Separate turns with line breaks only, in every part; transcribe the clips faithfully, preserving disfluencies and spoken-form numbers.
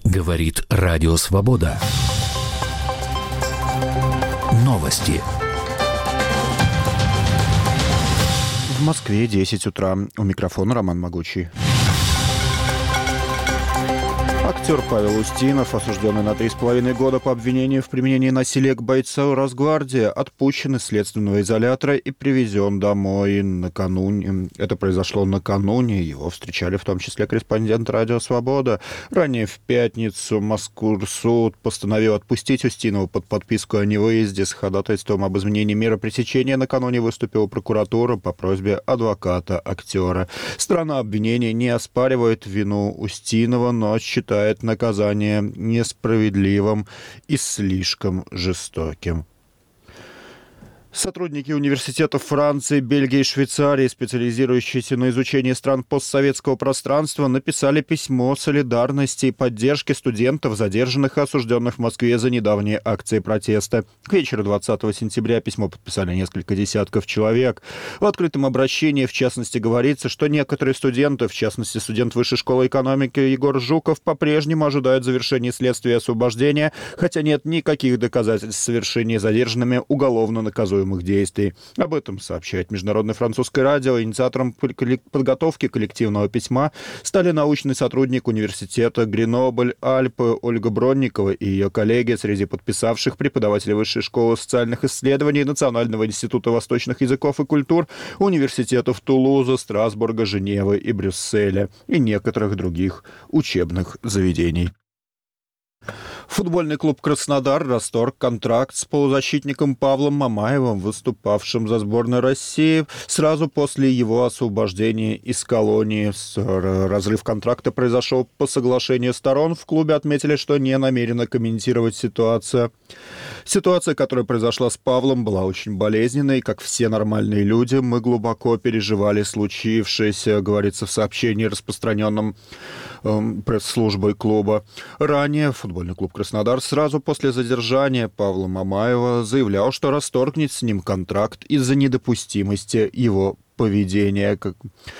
Говорит Радио Свобода. Новости.
В Москве десять утра. У микрофона Роман Могучий. Актер Павел Устинов, осужденный на три с половиной года по обвинению в применении насилия к бойцу Росгвардии, отпущен из следственного изолятора и привезен домой накануне. Это произошло накануне. Его встречали в том числе корреспондент Радио Свобода. Ранее в пятницу Москвсуд постановил отпустить Устинова под подписку о невыезде. С ходатайством об изменении меры пресечения накануне выступила прокуратура по просьбе адвоката актера. Сторона обвинения не оспаривает вину Устинова, но считает наказание несправедливым и слишком жестоким. Сотрудники университетов Франции, Бельгии и Швейцарии, специализирующиеся на изучении стран постсоветского пространства, написали письмо солидарности и поддержки студентов, задержанных и осужденных в Москве за недавние акции протеста. К вечеру двадцатого сентября письмо подписали несколько десятков человек. В открытом обращении, в частности, говорится, что некоторые студенты, в частности, студент Высшей школы экономики Егор Жуков, по-прежнему ожидают завершения следствия и освобождения, хотя нет никаких доказательств совершения задержанными уголовно наказуемых действий. Об этом сообщает Международное французское радио. Инициатором подготовки коллективного письма стали научный сотрудник университета Гренобль-Альпы Ольга Бронникова и ее коллеги, среди подписавших преподаватели Высшей школы социальных исследований, Национального института восточных языков и культур, университетов Тулуза, Страсбурга, Женевы и Брюсселя и некоторых других учебных заведений. Футбольный клуб «Краснодар» расторг контракт с полузащитником Павлом Мамаевым, выступавшим за сборную России, сразу после его освобождения из колонии. Разрыв контракта произошел по соглашению сторон. В клубе отметили, что не намерены комментировать ситуацию. Ситуация, которая произошла с Павлом, была очень болезненной. Как все нормальные люди, мы глубоко переживали случившееся, говорится в сообщении, распространенном э, пресс-службой клуба. Ранее футбольный клуб «Краснодар» сразу после задержания Павла Мамаева заявлял, что расторгнет с ним контракт из-за недопустимости его поведения. Как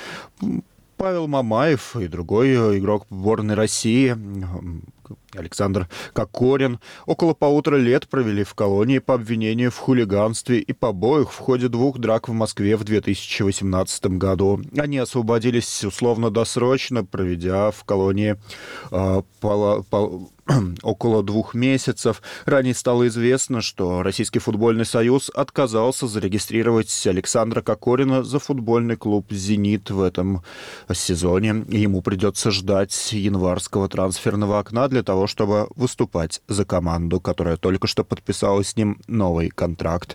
Павел Мамаев и другой игрок сборной России Александр Кокорин около полутора лет провели в колонии по обвинению в хулиганстве и побоях в ходе двух драк в Москве в две тысячи восемнадцатом году. Они освободились условно-досрочно, проведя в колонии э, пола, пол, около двух месяцев. Ранее стало известно, что Российский футбольный союз отказался зарегистрировать Александра Кокорина за футбольный клуб «Зенит» в этом сезоне. Ему придется ждать январского трансферного окна для того, чтобы выступать за команду, которая только что подписала с ним новый контракт.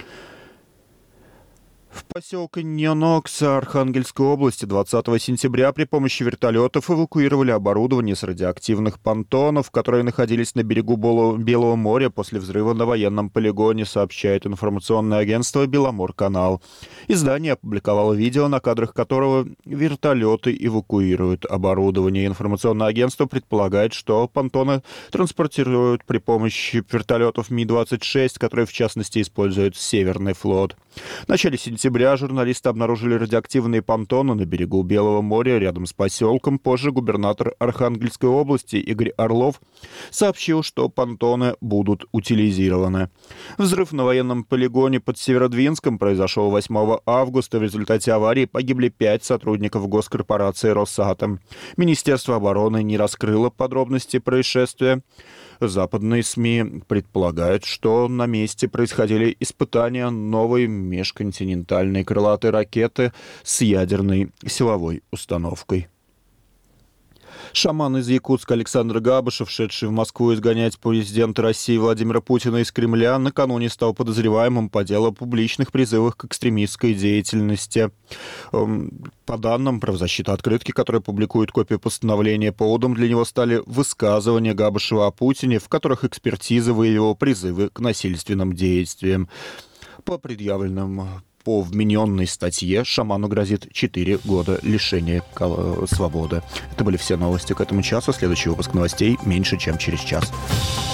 В поселке Ненокса Архангельской области двадцатого сентября при помощи вертолетов эвакуировали оборудование с радиоактивных понтонов, которые находились на берегу Белого моря после взрыва на военном полигоне, сообщает информационное агентство «Беломорканал». Издание опубликовало видео, на кадрах которого вертолеты эвакуируют оборудование. Информационное агентство предполагает, что понтоны транспортируют при помощи вертолетов Ми двадцать шесть, которые в частности использует Северный флот. В начале сентября журналисты обнаружили радиоактивные понтоны на берегу Белого моря рядом с поселком. Позже губернатор Архангельской области Игорь Орлов сообщил, что понтоны будут утилизированы. Взрыв на военном полигоне под Северодвинском произошел восьмого августа. В результате аварии погибли пять сотрудников госкорпорации «Росатом». Министерство обороны не раскрыло подробности происшествия. Западные СМИ предполагают, что на месте происходили испытания новой межконтинентальной крылатой ракеты с ядерной силовой установкой. Шаман из Якутска Александр Габышев, шедший в Москву изгонять президента России Владимира Путина из Кремля, накануне стал подозреваемым по делу о публичных призывах к экстремистской деятельности. По данным правозащиты «Открытки», которые публикуют копию постановления, поводом для него стали высказывания Габышева о Путине, в которых экспертиза выявила призывы к насильственным действиям. По предъявленным По вмененной статье шаману грозит четыре года лишения свободы. Это были все новости к этому часу. Следующий выпуск новостей меньше, чем через час.